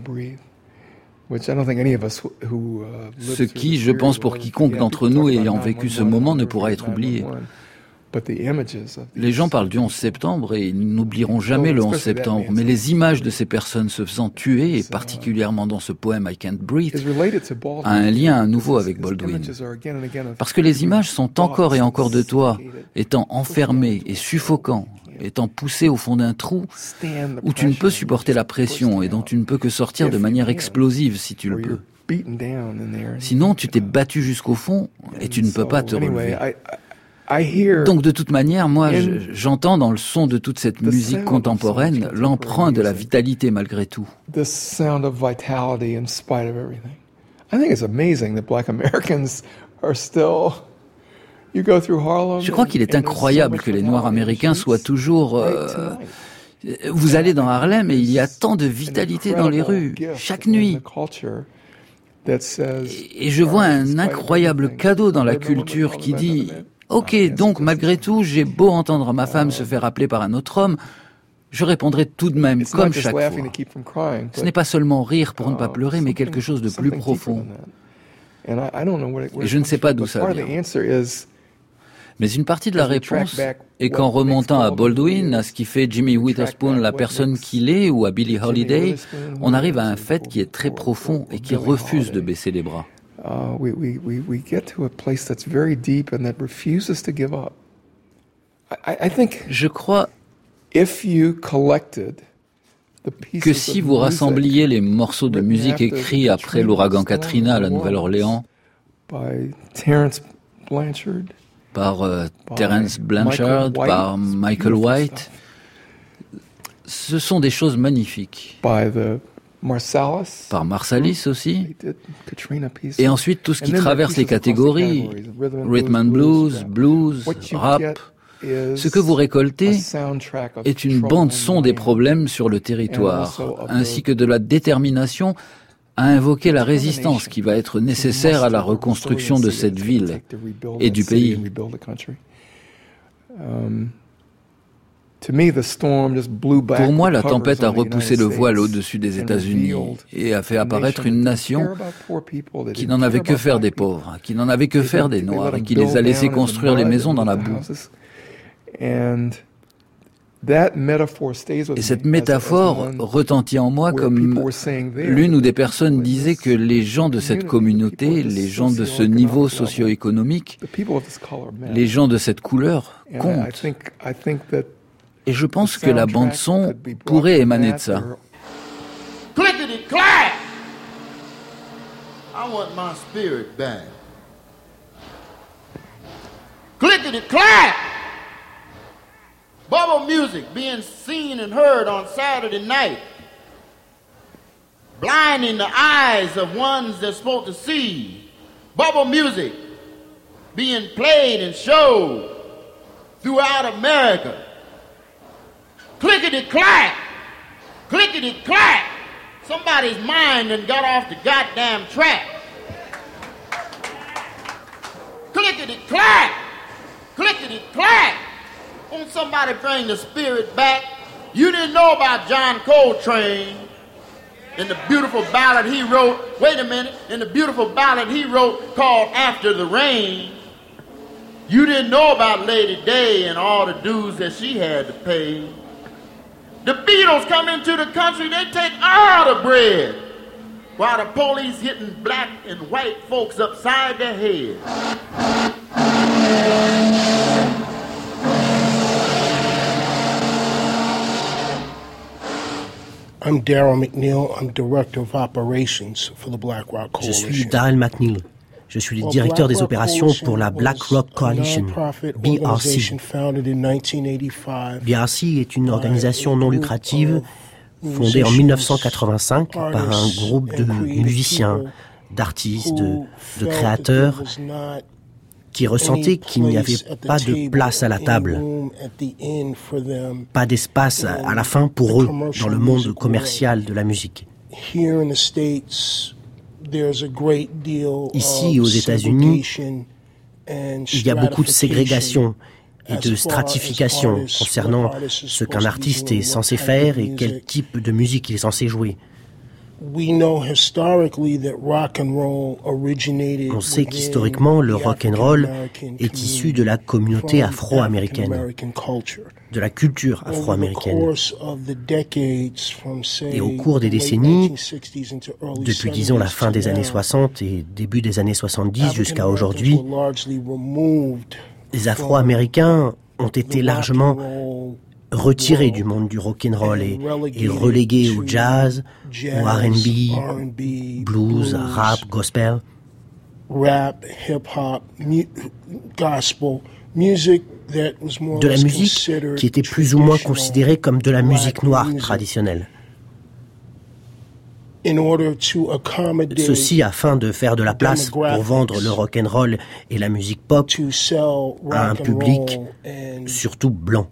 Ce qui, je pense, pour quiconque d'entre nous ayant vécu ce moment, ne pourra être oublié. Les gens parlent du onze septembre et ils n'oublieront jamais le onze septembre, mais les images de ces personnes se faisant tuer, et particulièrement dans ce poème I Can't Breathe, a un lien à nouveau avec Baldwin. Parce que les images sont encore et encore de toi, étant enfermé et suffocant, étant poussé au fond d'un trou où tu ne peux supporter la pression et dont tu ne peux que sortir de manière explosive si tu le peux. Sinon, tu t'es battu jusqu'au fond et tu ne peux pas te relever. Donc de toute manière, moi, j'entends dans le son de toute cette musique contemporaine l'emprunt de la vitalité malgré tout. Je crois qu'il est incroyable que les Noirs américains soient toujours... Euh, vous allez dans Harlem et il y a tant de vitalité dans les rues, chaque nuit. Et je vois un incroyable cadeau dans la culture qui dit... Ok, donc malgré tout, j'ai beau entendre ma femme se faire appeler par un autre homme, je répondrai tout de même, comme chaque fois. Ce n'est pas seulement rire pour ne pas pleurer, mais quelque chose de plus profond. Et je ne sais pas d'où ça vient. Mais une partie de la réponse est qu'en remontant à Baldwin, à ce qui fait Jimmy Witherspoon la personne qu'il est, ou à Billie Holiday, on arrive à un fait qui est très profond et qui refuse de baisser les bras. Uh, we, we, we, we get to a place that's very deep and that refuses to give up. I, I think Je crois if you collected que si vous rassembliez les morceaux de musique écrits après l'ouragan Katrina à la Nouvelle-Orléans par euh, Terence Blanchard, par Michael White, ce sont des choses magnifiques. Par Marsalis aussi, et ensuite tout ce qui traverse les catégories, rhythm and blues, blues, rap. Ce que vous récoltez est une bande-son des problèmes sur le territoire, ainsi que de la détermination à invoquer la résistance qui va être nécessaire à la reconstruction de cette ville et du pays. Pour moi, la tempête a repoussé le voile au-dessus des États-Unis et a fait apparaître une nation qui n'en avait que faire des pauvres, qui n'en avait que faire des Noirs et qui les a laissés construire les maisons dans la boue. Et cette métaphore retentit en moi comme l'une où des personnes disaient que les gens de cette communauté, les gens de ce niveau socio-économique, les gens de cette couleur comptent. Et je pense que la bande-son pourrait émaner de ça. Clickety-clack! I want my spirit back. Clickety-clack! Bubble music being seen and heard on Saturday night, blinding the eyes of ones they're supposed to see. Bubble music being played and showed throughout America. Clickety-clack! Clickety-clack! Somebody's mind done got off the goddamn track. Clickety-clack! Clickety-clack! Won't somebody bring the spirit back? You didn't know about John Coltrane and the beautiful ballad he wrote. Wait a minute. And the beautiful ballad he wrote called After the Rain. You didn't know about Lady Day and all the dues that she had to pay. The Beatles come into the country, they take all the bread, while the police hitting black and white folks upside their heads. Je suis Daryl McNeil. Je suis le directeur des opérations pour la Black Rock Coalition, B R C. B R C est une organisation non lucrative fondée en mille neuf cent quatre-vingt-cinq par un groupe de musiciens, d'artistes, de, de créateurs qui ressentaient qu'il n'y avait pas de place à la table, pas d'espace à la fin pour eux dans le monde commercial de la musique. Ici, aux États-Unis, il y a beaucoup de ségrégation et de stratification concernant ce qu'un artiste est censé faire et quel type de musique il est censé jouer. On sait qu'historiquement, le rock and roll est issu de la communauté afro-américaine, de la culture afro-américaine. Et au cours des décennies, depuis disons la fin des années soixante et début des années soixante-dix jusqu'à aujourd'hui, les Afro-Américains ont été largement retirés du monde du rock'n'roll et, et relégués au jazz, au R and B, blues, rap, gospel. Rap, hip-hop, mu- gospel, music that was more de la musique qui était plus ou moins considérée comme de la musique noire traditionnelle. Ceci afin de faire de la place pour vendre le rock'n'roll et la musique pop à un public surtout blanc.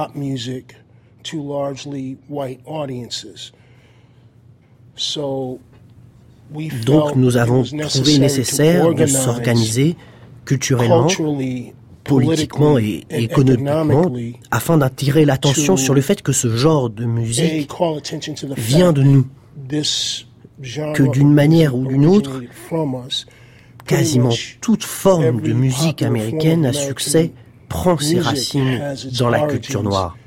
Donc nous avons trouvé nécessaire de s'organiser culturellement, politiquement et économiquement afin d'attirer l'attention sur le fait que ce genre de musique vient de nous, que d'une manière ou d'une autre, quasiment toute forme de musique américaine à succès prend ses racines dans la culture noire.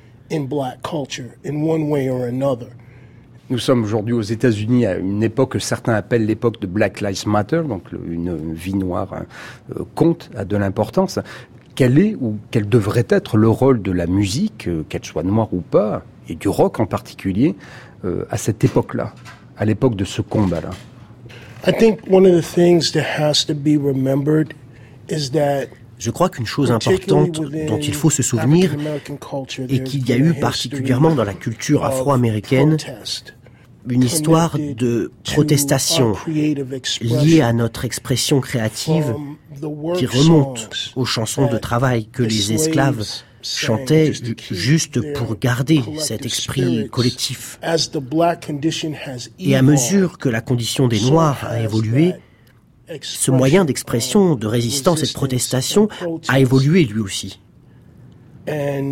Nous sommes aujourd'hui aux États-Unis à une époque que certains appellent l'époque de Black Lives Matter, donc une vie noire euh, compte, a de l'importance. Quel est ou quel devrait être le rôle de la musique, euh, qu'elle soit noire ou pas, et du rock en particulier, euh, à cette époque-là, à l'époque de ce combat-là? I think one of the things that has to be remembered is that Je crois qu'une chose importante dont il faut se souvenir est qu'il y a eu particulièrement dans la culture afro-américaine une histoire de protestation liée à notre expression créative qui remonte aux chansons de travail que les esclaves chantaient juste pour garder cet esprit collectif. Et à mesure que la condition des Noirs a évolué, ce moyen d'expression, de résistance et de protestation a évolué lui aussi. Et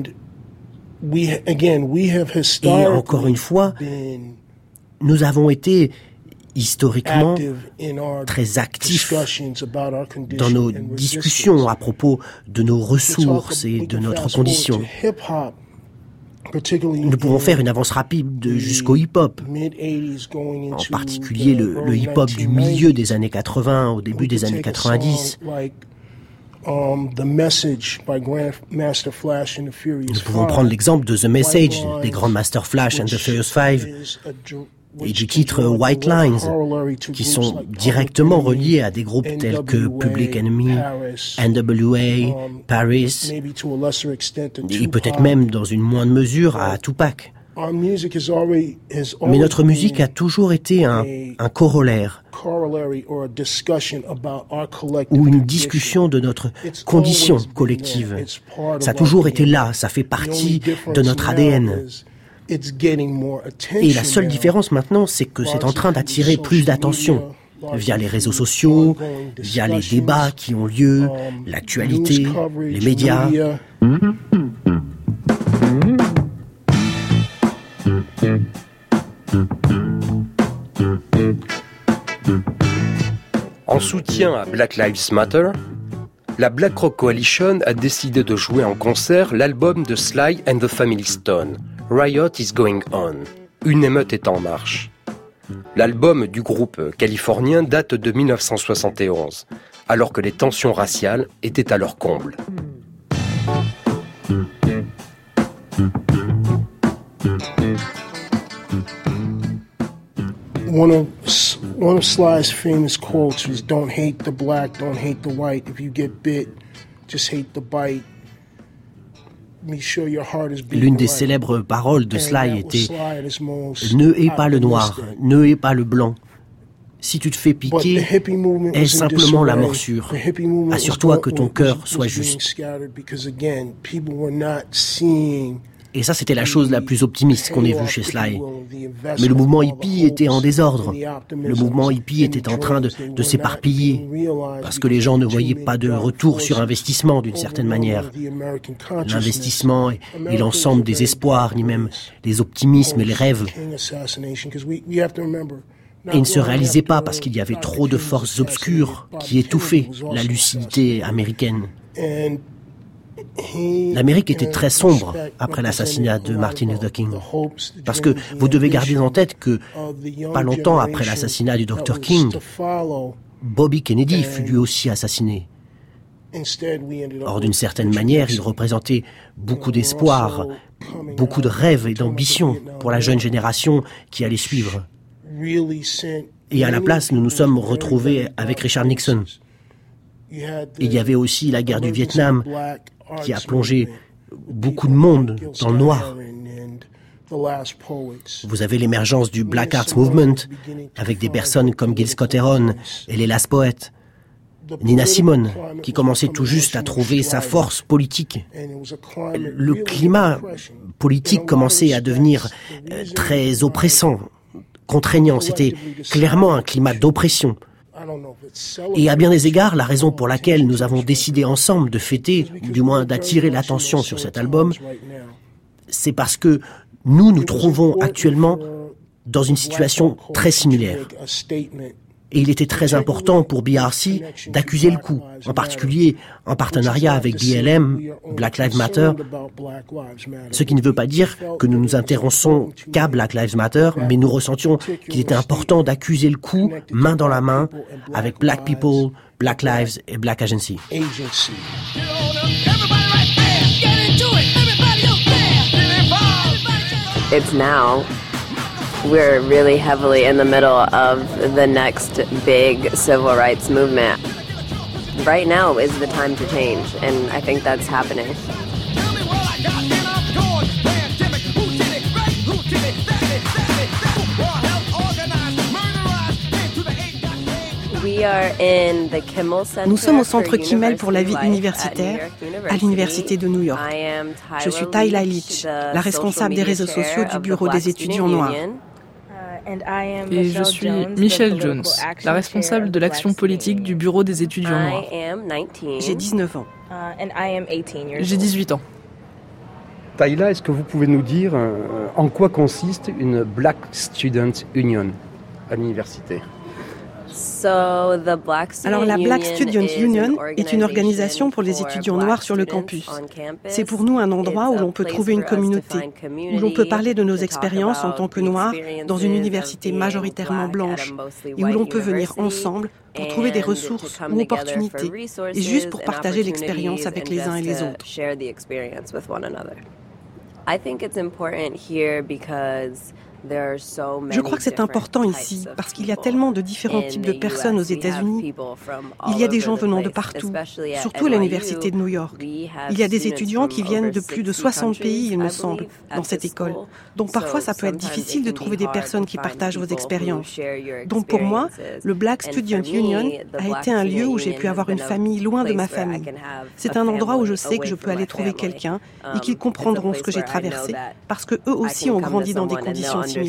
encore une fois, nous avons été historiquement très actifs dans nos discussions à propos de nos ressources et de notre condition. Nous pouvons faire une avance rapide jusqu'au hip-hop, en particulier le, le hip-hop du milieu des années quatre-vingts au début des années quatre-vingt-dix. Nous pouvons prendre l'exemple de The Message des Grandmaster Flash and the Furious Five et du titre White Lines, qui sont directement reliés à des groupes tels que Public Enemy, N W A, Paris, et peut-être même dans une moindre mesure à Tupac. Mais notre musique a toujours été un, un corollaire ou une discussion de notre condition collective. Ça a toujours été là, ça fait partie de notre A D N. Et la seule différence maintenant, c'est que c'est en train d'attirer plus d'attention via les réseaux sociaux, via les débats qui ont lieu, l'actualité, les médias. En soutien à Black Lives Matter, la Black Rock Coalition a décidé de jouer en concert l'album de Sly and the Family Stone, Riot is Going On, une émeute est en marche. L'album du groupe californien date de mille neuf cent soixante et onze, alors que les tensions raciales étaient à leur comble. One of one of Sly's famous quotes was, "Don't hate the black, don't hate the white. If you get bit, just hate the bite." L'une des célèbres paroles de Sly était « Ne hais pas le noir, ne hais pas le blanc. Si tu te fais piquer, aie simplement la morsure. Assure-toi que ton cœur soit juste. » Et ça, c'était la chose la plus optimiste qu'on ait vue chez Sly. Mais le mouvement hippie était en désordre. Le mouvement hippie était en train de, de s'éparpiller parce que les gens ne voyaient pas de retour sur investissement d'une certaine manière. L'investissement et, et l'ensemble des espoirs, ni même les optimismes et les rêves. Et ne se réalisaient pas parce qu'il y avait trop de forces obscures qui étouffaient la lucidité américaine. L'Amérique était très sombre après l'assassinat de Martin Luther King. Parce que vous devez garder en tête que, pas longtemps après l'assassinat du docteur King, Bobby Kennedy fut lui aussi assassiné. Or, d'une certaine manière, il représentait beaucoup d'espoir, beaucoup de rêves et d'ambition pour la jeune génération qui allait suivre. Et à la place, nous nous sommes retrouvés avec Richard Nixon. Il y avait aussi la guerre du Vietnam, qui a plongé beaucoup de monde dans le noir. Vous avez l'émergence du Black Arts Movement, avec des personnes comme Gil Scott-Heron et les Last Poets. Nina Simone, qui commençait tout juste à trouver sa force politique. Le climat politique commençait à devenir très oppressant, contraignant. C'était clairement un climat d'oppression. Et à bien des égards, la raison pour laquelle nous avons décidé ensemble de fêter, ou du moins d'attirer l'attention sur cet album, c'est parce que nous nous trouvons actuellement dans une situation très similaire. Et il était très important pour B R C d'accuser le coup, en particulier en partenariat avec B L M, Black Lives Matter, ce qui ne veut pas dire que nous nous intéressons qu'à Black Lives Matter, mais nous ressentions qu'il était important d'accuser le coup, main dans la main, avec Black People, Black Lives et Black Agency. It's now. We're really heavily in the middle of the next big civil rights movement. Right now is the time to change, and I think that's happening. Nous sommes au centre Kimmel pour la vie universitaire à l'Université de New York. Je suis Tyla Leach, la responsable des réseaux sociaux du Bureau des étudiants noirs. Et je suis Michelle Jones, la responsable de l'action politique du Bureau des étudiants noirs. J'ai dix-neuf ans. J'ai dix-huit ans. Tyla, est-ce que vous pouvez nous dire euh, en quoi consiste une Black Student Union à l'université ? Alors la Black Student Union est une organisation pour les étudiants noirs sur le campus. C'est pour nous un endroit où l'on peut trouver une communauté, où l'on peut parler de nos expériences en tant que noirs dans une université majoritairement blanche et où l'on peut venir ensemble pour trouver des ressources ou opportunités et juste pour partager l'expérience avec les uns et les autres. Je crois que c'est important ici parce qu'il y a tellement de différents types de personnes aux États-Unis. Il y a des gens venant de partout, surtout à l'Université de New York. Il y a des étudiants qui viennent de plus de soixante pays, il me semble, dans cette école. Donc parfois, ça peut être difficile de trouver des personnes qui partagent vos expériences. Donc pour moi, le Black Student Union a été un lieu où j'ai pu avoir une famille loin de ma famille. C'est un endroit où je sais que je peux aller trouver quelqu'un et qu'ils comprendront ce que j'ai traversé parce que eux aussi ont grandi dans des conditions similaires.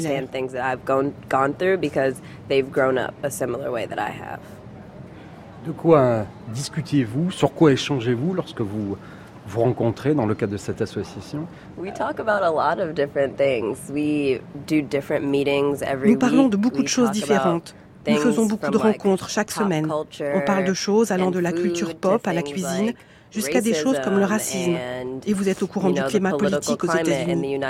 De quoi discutiez-vous, sur quoi échangez-vous lorsque vous vous rencontrez dans le cadre de cette association? Nous parlons de beaucoup de choses différentes. Nous faisons beaucoup de rencontres chaque semaine. On parle de choses allant de la culture pop à la cuisine, jusqu'à des choses comme le racisme. Et vous êtes au courant du climat politique aux États-Unis.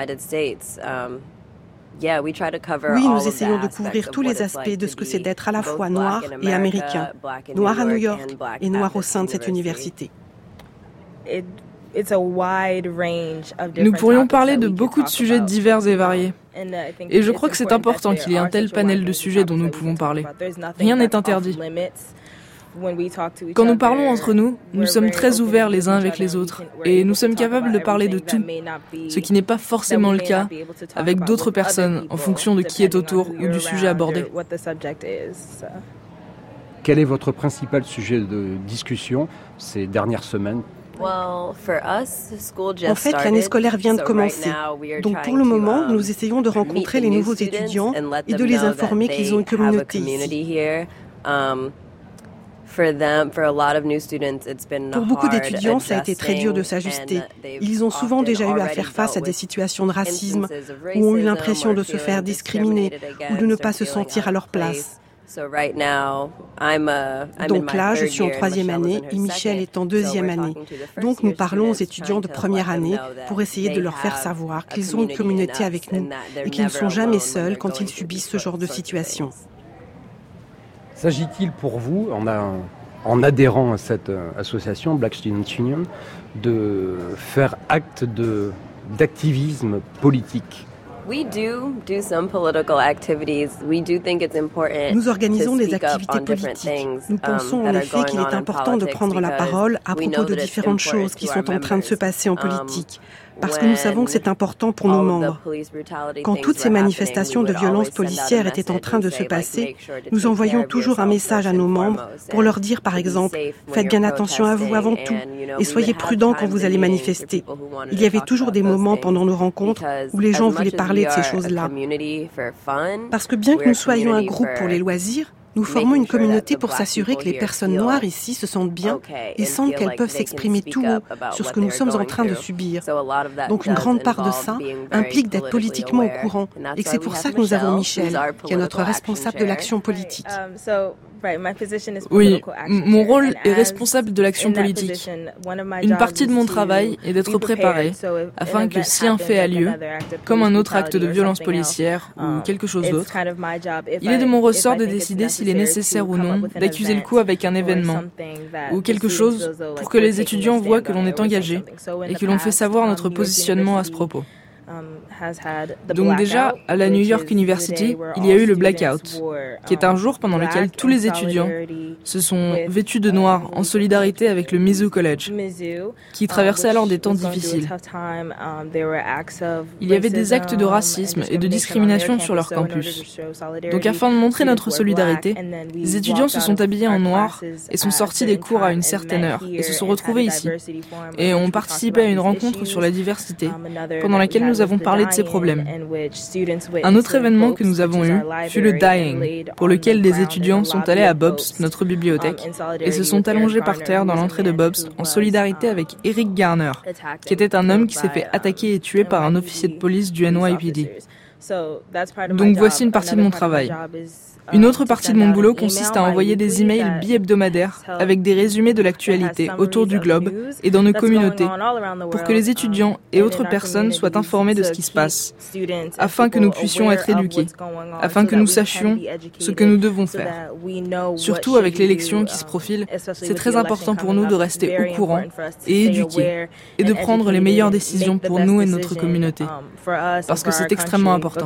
Oui, nous essayons de couvrir tous les aspects de ce que c'est d'être à la fois noir et américain, noir à New York et noir au sein de cette université. Nous pourrions parler de beaucoup de sujets divers et variés. Et je crois que c'est important qu'il y ait un tel panel de sujets dont nous pouvons parler. Rien n'est interdit. Quand nous parlons entre nous, nous sommes très ouverts les uns avec les autres et nous sommes capables de parler de tout, ce qui n'est pas forcément le cas avec d'autres personnes en fonction de qui est autour ou du sujet abordé. Quel est votre principal sujet de discussion ces dernières semaines ? En fait, l'année scolaire vient de commencer. Donc pour le moment, nous essayons de rencontrer les nouveaux étudiants et de les informer qu'ils ont une communauté ici. Pour beaucoup d'étudiants, ça a été très dur de s'ajuster. Ils ont souvent déjà eu à faire face à des situations de racisme, ou ont eu l'impression de se faire discriminer, ou de ne pas se sentir à leur place. Donc là, je suis en troisième année et Michelle est en deuxième année. Donc nous parlons aux étudiants de première année pour essayer de leur faire savoir qu'ils ont une communauté avec nous et qu'ils ne sont jamais seuls quand ils subissent ce genre de situation. S'agit-il pour vous, en, a, en adhérant à cette association Black Student Union, de faire acte de, d'activisme politique ? Nous organisons des activités politiques. Nous pensons en effet qu'il est important de prendre la parole à propos de différentes choses qui sont en train de se passer en politique, parce que nous savons que c'est important pour nos membres. Quand toutes ces manifestations de violence policière étaient en train de se passer, nous envoyions toujours un message à nos membres pour leur dire, par exemple, « Faites bien attention à vous avant tout et soyez prudents quand vous allez manifester ». Il y avait toujours des moments pendant nos rencontres où les gens voulaient parler de ces choses-là. Parce que bien que nous soyons un groupe pour les loisirs, nous formons une communauté pour s'assurer que les personnes noires ici se sentent bien et sentent qu'elles peuvent s'exprimer tout haut sur ce que nous sommes en train de subir. Donc une grande part de ça implique d'être politiquement au courant et que c'est pour ça que nous avons Michelle, qui est notre responsable de l'action politique. Oui, mon rôle est responsable de l'action politique. Une partie de mon travail est d'être préparé afin que si un fait a lieu, comme un autre acte de violence policière ou quelque chose d'autre, il est de mon ressort de décider s'il est nécessaire ou non d'accuser le coup avec un événement ou quelque chose pour que les étudiants voient que l'on est engagé et que l'on fait savoir notre positionnement à ce propos. Donc déjà, à la New York University, il y a eu le Blackout, qui est un jour pendant lequel tous les étudiants se sont vêtus de noir en solidarité avec le Mizzou College, qui traversait alors des temps difficiles. Il y avait des actes de racisme et de discrimination sur leur campus. Donc afin de montrer notre solidarité, les étudiants se sont habillés en noir et sont sortis des cours à une certaine heure et se sont retrouvés ici, et ont participé à une rencontre sur la diversité, pendant laquelle nous avons parlé de ces problèmes. Un autre événement que nous avons eu fut le Dying, pour lequel des étudiants sont allés à Bob's, notre bibliothèque, et se sont allongés par terre dans l'entrée de Bob's en solidarité avec Eric Garner, qui était un homme qui s'est fait attaquer et tuer par un officier de police du N Y P D. Donc voici une partie de mon travail. Une autre partie de mon boulot consiste à envoyer des emails bi-hebdomadaires avec des résumés de l'actualité autour du globe et dans nos communautés pour que les étudiants et autres personnes soient informés de ce qui se passe, afin que nous puissions être éduqués, afin que nous sachions ce que nous devons faire. Surtout avec l'élection qui se profile, c'est très important pour nous de rester au courant et éduqués et de prendre les meilleures décisions pour nous et notre communauté, parce que c'est extrêmement important.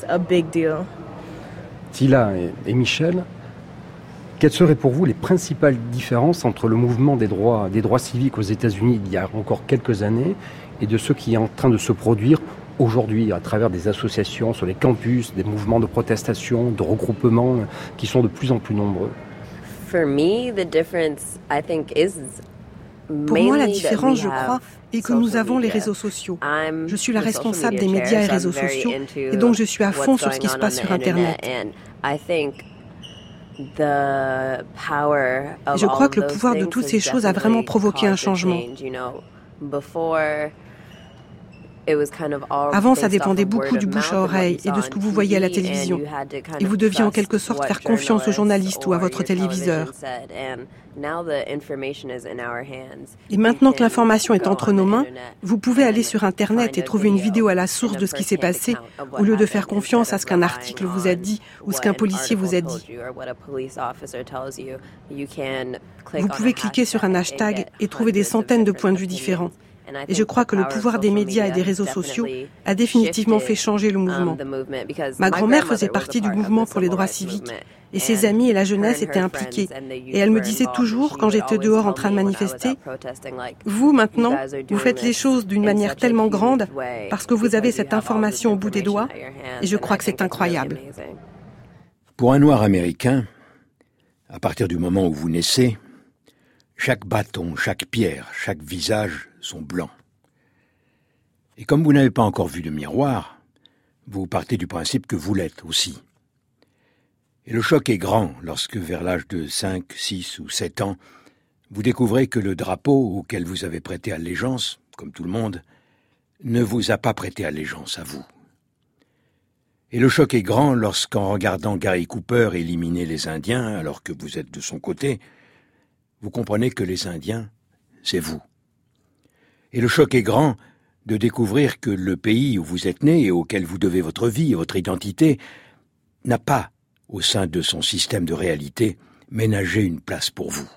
Tila et, et Michel, quelles seraient pour vous les principales différences entre le mouvement des droits, des droits civiques aux États-Unis d'il y a encore quelques années et de ce qui est en train de se produire aujourd'hui à travers des associations sur les campus, des mouvements de protestation, de regroupement qui sont de plus en plus nombreux? Pour moi, la différence, je crois, est que nous avons les réseaux sociaux. Je suis la responsable des médias et réseaux sociaux, et donc je suis à fond sur ce qui se passe sur Internet. Je crois que le pouvoir de toutes ces choses a vraiment provoqué un changement. Avant, ça dépendait beaucoup du bouche à oreille et de ce que vous voyez à la télévision. Et vous deviez en quelque sorte faire confiance aux journalistes ou à votre téléviseur. Et maintenant que l'information est entre nos mains, vous pouvez aller sur Internet et trouver une vidéo à la source de ce qui s'est passé, au lieu de faire confiance à ce qu'un article vous a dit ou ce qu'un policier vous a dit. Vous pouvez cliquer sur un hashtag et trouver des centaines de points de vue différents. Et je crois que le pouvoir des médias et des réseaux sociaux a définitivement fait changer le mouvement. Ma grand-mère faisait partie du mouvement pour les droits civiques et ses amis et la jeunesse étaient impliqués. Et elle me disait toujours, quand j'étais dehors en train de manifester, « Vous, maintenant, vous faites les choses d'une manière tellement grande parce que vous avez cette information au bout des doigts et je crois que c'est incroyable. » Pour un Noir américain, à partir du moment où vous naissez, chaque bâton, chaque pierre, chaque visage sont blancs. Et comme vous n'avez pas encore vu de miroir, vous partez du principe que vous l'êtes aussi. Et le choc est grand lorsque, vers l'âge de cinq, six ou sept ans, vous découvrez que le drapeau auquel vous avez prêté allégeance, comme tout le monde, ne vous a pas prêté allégeance à vous. Et le choc est grand lorsqu'en regardant Gary Cooper éliminer les Indiens alors que vous êtes de son côté, vous comprenez que les Indiens, c'est vous. Et le choc est grand de découvrir que le pays où vous êtes né et auquel vous devez votre vie et votre identité n'a pas, au sein de son système de réalité, ménagé une place pour vous.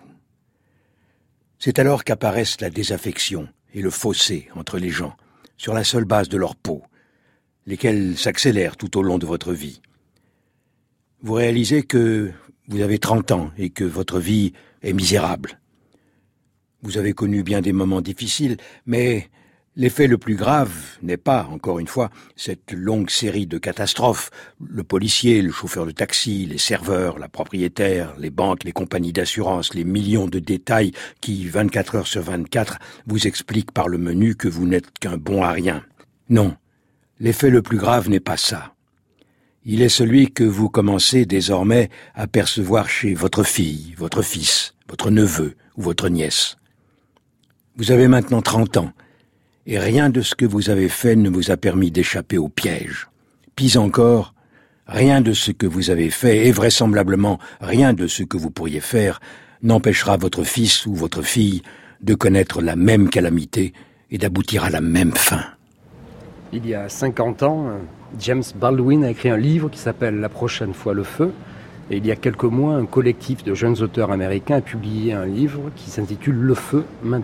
C'est alors qu'apparaissent la désaffection et le fossé entre les gens, sur la seule base de leur peau, lesquels s'accélèrent tout au long de votre vie. Vous réalisez que vous avez trente ans et que votre vie est misérable. Vous avez connu bien des moments difficiles, mais l'effet le plus grave n'est pas, encore une fois, cette longue série de catastrophes. Le policier, le chauffeur de taxi, les serveurs, la propriétaire, les banques, les compagnies d'assurance, les millions de détails qui, vingt-quatre heures sur vingt-quatre, vous expliquent par le menu que vous n'êtes qu'un bon à rien. Non, l'effet le plus grave n'est pas ça. Il est celui que vous commencez désormais à percevoir chez votre fille, votre fils, votre neveu ou votre nièce. Vous avez maintenant trente ans, et rien de ce que vous avez fait ne vous a permis d'échapper au piège. Pis encore, rien de ce que vous avez fait, et vraisemblablement rien de ce que vous pourriez faire, n'empêchera votre fils ou votre fille de connaître la même calamité et d'aboutir à la même fin. Il y a cinquante ans, James Baldwin a écrit un livre qui s'appelle « La prochaine fois le feu ». Et il y a quelques mois, un collectif de jeunes auteurs américains a publié un livre qui s'intitule « Le feu maintenant ».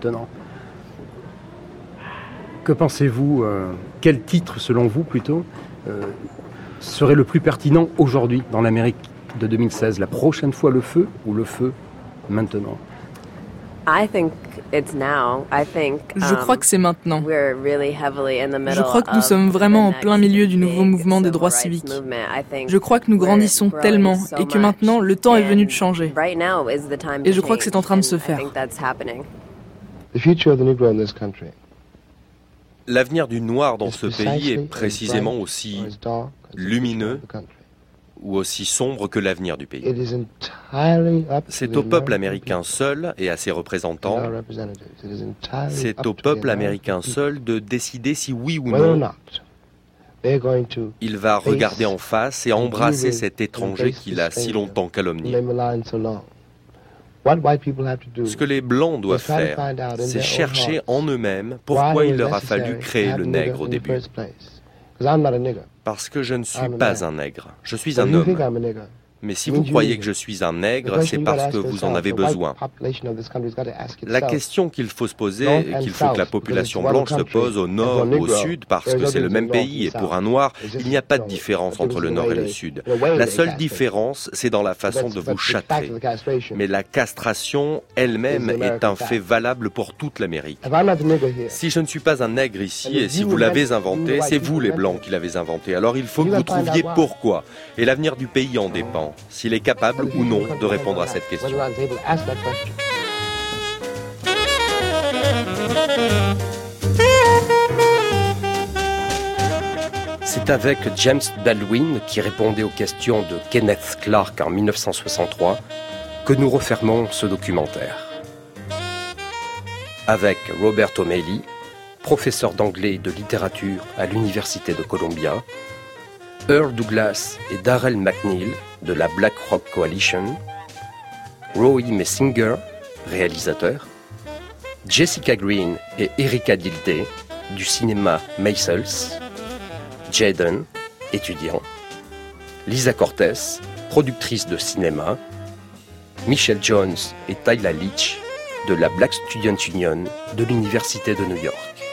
Que pensez-vous, euh, quel titre, selon vous plutôt, euh, serait le plus pertinent aujourd'hui dans l'Amérique de deux mille seize ? La prochaine fois le feu ou le feu maintenant ? Je crois que c'est maintenant. Je crois que nous sommes vraiment en plein milieu du nouveau mouvement des droits civiques. Je crois que nous grandissons tellement et que maintenant le temps est venu de changer. Et je crois que c'est en train de se faire. L'avenir du noir dans ce pays est précisément aussi lumineux ou aussi sombre que l'avenir du pays. C'est au peuple américain seul et à ses représentants, c'est au peuple américain seul de décider si oui ou non il va regarder en face et embrasser cet étranger qu'il a si longtemps calomnié. Ce que les Blancs doivent faire, c'est chercher en eux-mêmes pourquoi il leur a fallu créer le nègre au début. Parce que je ne suis pas un nègre, je suis un homme. Mais si vous croyez que je suis un nègre, c'est parce que vous en avez besoin. La question qu'il faut se poser, et qu'il faut que la population blanche se pose au nord ou au sud, parce que c'est le même pays, et pour un noir, il n'y a pas de différence entre le nord et le sud. La seule différence, c'est dans la façon de vous châtrer. Mais la castration elle-même est un fait valable pour toute l'Amérique. Si je ne suis pas un nègre ici, et si vous l'avez inventé, c'est vous les Blancs qui l'avez inventé. Alors il faut que vous trouviez pourquoi. Et l'avenir du pays en dépend. S'il est capable ou non de répondre à cette question. C'est avec James Baldwin, qui répondait aux questions de Kenneth Clark en mille neuf cent soixante-trois, que nous refermons ce documentaire. Avec Robert O'Malley, professeur d'anglais et de littérature à l'Université de Columbia, Earl Douglas et Darrell McNeil de la Black Rock Coalition, Roy Messinger, réalisateur, Jessica Green et Erika Dilthey du cinéma Maysles, Jaden, étudiant, Lisa Cortez, productrice de cinéma, Michelle Jones et Tyla Leach de la Black Student Union de l'Université de New York.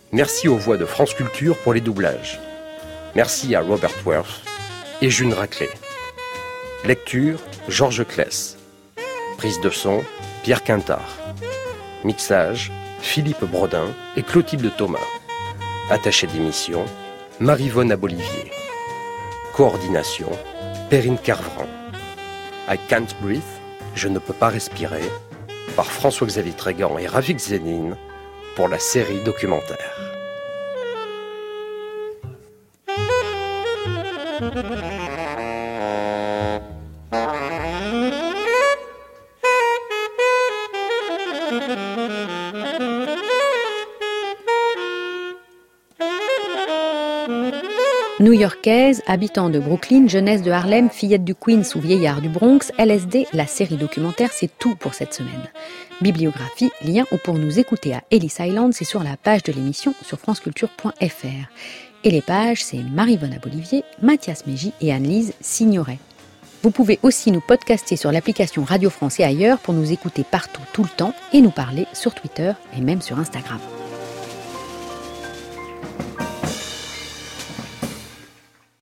Merci aux voix de France Culture pour les doublages. Merci à Robert Worth et June Raclay. Lecture, Georges Claes. Prise de son, Pierre Quintard. Mixage, Philippe Brodin et Clotilde Thomas. Attaché d'émission, Marie-Vonne Abolivier. Coordination, Perrine Carvran. I Can't Breathe, Je ne peux pas respirer, par François-Xavier Trégan et Rafik Zénine pour la série documentaire. New-Yorkaise, habitant de Brooklyn, jeunesse de Harlem, fillette du Queens ou vieillard du Bronx, L S D, la série documentaire, c'est tout pour cette semaine. Bibliographie, lien ou pour nous écouter à Ellis Island, c'est sur la page de l'émission sur franceculture point f r. Et les pages, c'est Marie-Vonne Abolivier, Mathias Mégy et Anne-Lise Signoret. Vous pouvez aussi nous podcaster sur l'application Radio France et ailleurs pour nous écouter partout, tout le temps et nous parler sur Twitter et même sur Instagram.